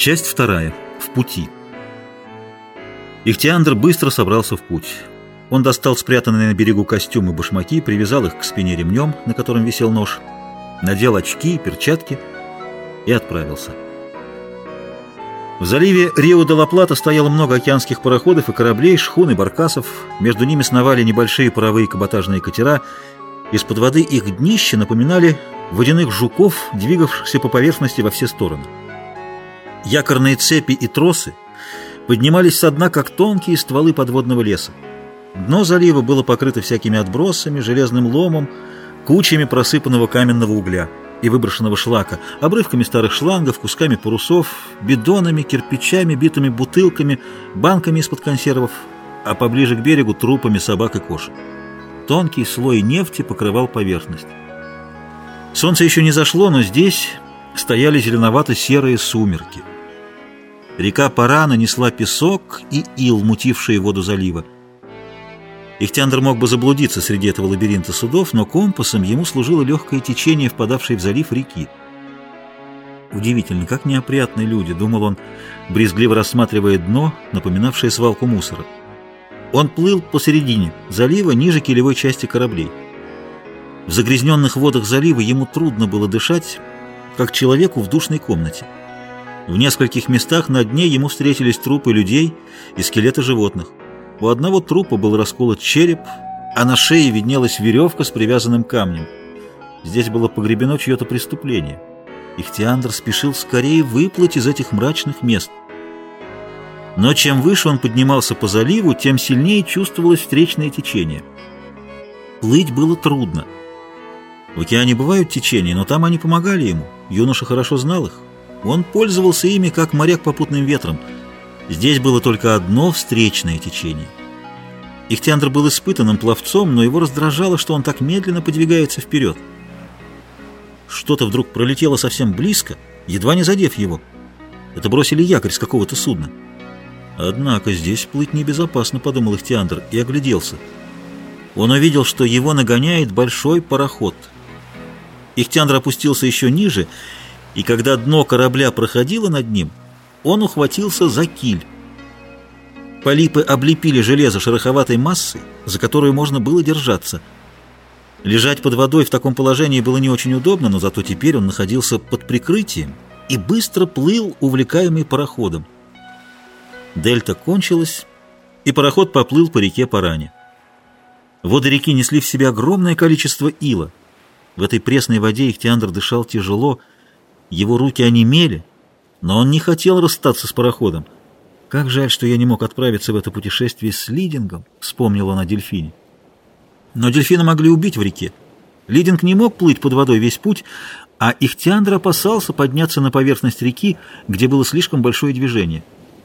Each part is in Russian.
Часть вторая. В пути. Ихтиандр быстро собрался в путь. Он достал спрятанные на берегу костюм и башмаки, привязал их к спине ремнем, на котором висел нож, надел очки и перчатки и отправился. В заливе Рио-де-ла-Плата стояло много океанских пароходов и кораблей, шхун и баркасов. Между ними сновали небольшие паровые каботажные катера. Из-под воды их днища напоминали водяных жуков, двигавшихся по поверхности во все стороны. Якорные цепи и тросы поднимались со дна, как тонкие стволы подводного леса. Дно залива было покрыто всякими отбросами, железным ломом, кучами просыпанного каменного угля и выброшенного шлака, обрывками старых шлангов, кусками парусов, бидонами, кирпичами, битыми бутылками, банками из-под консервов, а поближе к берегу трупами собак и кошек. Тонкий слой нефти покрывал поверхность. Солнце еще не зашло, но здесь стояли зеленовато-серые сумерки. Река Парана несла песок и ил, мутившие воду залива. Ихтиандр мог бы заблудиться среди этого лабиринта судов, но компасом ему служило легкое течение, впадавшее в залив реки. Удивительно, как неопрятные люди, думал он, брезгливо рассматривая дно, напоминавшее свалку мусора. Он плыл посередине залива, ниже килевой части кораблей. В загрязненных водах залива ему трудно было дышать, как человеку в душной комнате. В нескольких местах на дне ему встретились трупы людей и скелеты животных. У одного трупа был расколот череп, а на шее виднелась веревка с привязанным камнем. Здесь было погребено чье-то преступление. Ихтиандр спешил скорее выплыть из этих мрачных мест. Но чем выше он поднимался по заливу, тем сильнее чувствовалось встречное течение. Плыть было трудно. В океане бывают течения, но там они помогали ему. Юноша хорошо знал их. Он пользовался ими, как моряк попутным ветром. Здесь было только одно встречное течение. Ихтиандр был испытанным пловцом, но его раздражало, что он так медленно подвигается вперед. Что-то вдруг пролетело совсем близко, едва не задев его. Это бросили якорь с какого-то судна. «Однако здесь плыть небезопасно», — подумал Ихтиандр и огляделся. Он увидел, что его нагоняет большой пароход. Ихтиандр опустился еще ниже, и когда дно корабля проходило над ним, он ухватился за киль. Полипы облепили железо шероховатой массой, за которую можно было держаться. Лежать под водой в таком положении было не очень удобно, но зато теперь он находился под прикрытием и быстро плыл, увлекаемый пароходом. Дельта кончилась, и пароход поплыл по реке Паране. Воды реки несли в себе огромное количество ила. В этой пресной воде Ихтиандр дышал тяжело, его руки онемели, но он не хотел расстаться с пароходом. «Как жаль, что я не мог отправиться в это путешествие с Лидингом», — вспомнил он о дельфине. Но дельфина могли убить в реке. Лидинг не мог плыть под водой весь путь, а Ихтиандр опасался подняться на поверхность реки, где было слишком большое движение.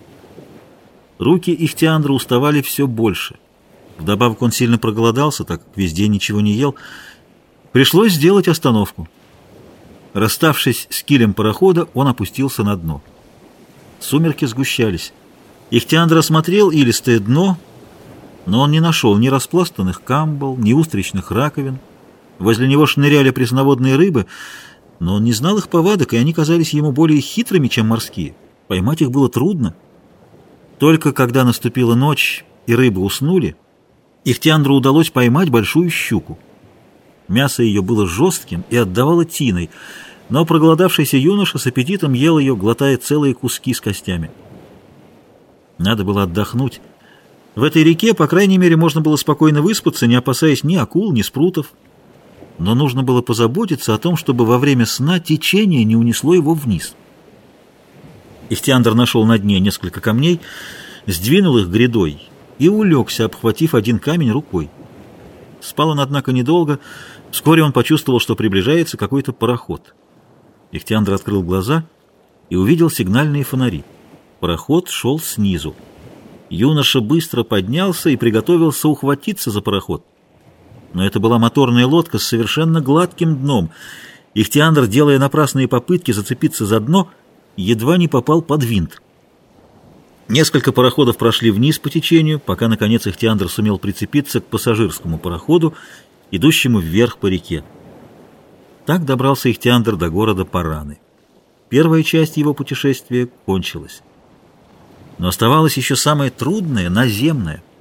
Руки Ихтиандра уставали все больше. Вдобавок он сильно проголодался, так как весь день ничего не ел. Пришлось сделать остановку. Расставшись с килем парохода, он опустился на дно. Сумерки сгущались. Ихтиандр осмотрел илистое дно, но он не нашел ни распластанных камбал, ни устричных раковин. Возле него шныряли пресноводные рыбы, но он не знал их повадок, и они казались ему более хитрыми, чем морские. Поймать их было трудно. Только когда наступила ночь и рыбы уснули, Ихтиандру удалось поймать большую щуку. Мясо ее было жестким и отдавало тиной, но проголодавшийся юноша с аппетитом ел ее, глотая целые куски с костями. Надо было отдохнуть. В этой реке, по крайней мере, можно было спокойно выспаться, не опасаясь ни акул, ни спрутов. Но нужно было позаботиться о том, чтобы во время сна течение не унесло его вниз. Ихтиандр нашел на дне несколько камней, сдвинул их грядой и улегся, обхватив один камень рукой. Спал он, однако, недолго. Вскоре он почувствовал, что приближается какой-то пароход. Ихтиандр открыл глаза и увидел сигнальные фонари. Пароход шел снизу. Юноша быстро поднялся и приготовился ухватиться за пароход. Но это была моторная лодка с совершенно гладким дном. Ихтиандр, делая напрасные попытки зацепиться за дно, едва не попал под винт. Несколько пароходов прошли вниз по течению, пока, наконец, Ихтиандр сумел прицепиться к пассажирскому пароходу, идущему вверх по реке. Так добрался Ихтиандр до города Параны. первая часть его путешествия кончилась. Но оставалось еще самое трудное — наземное.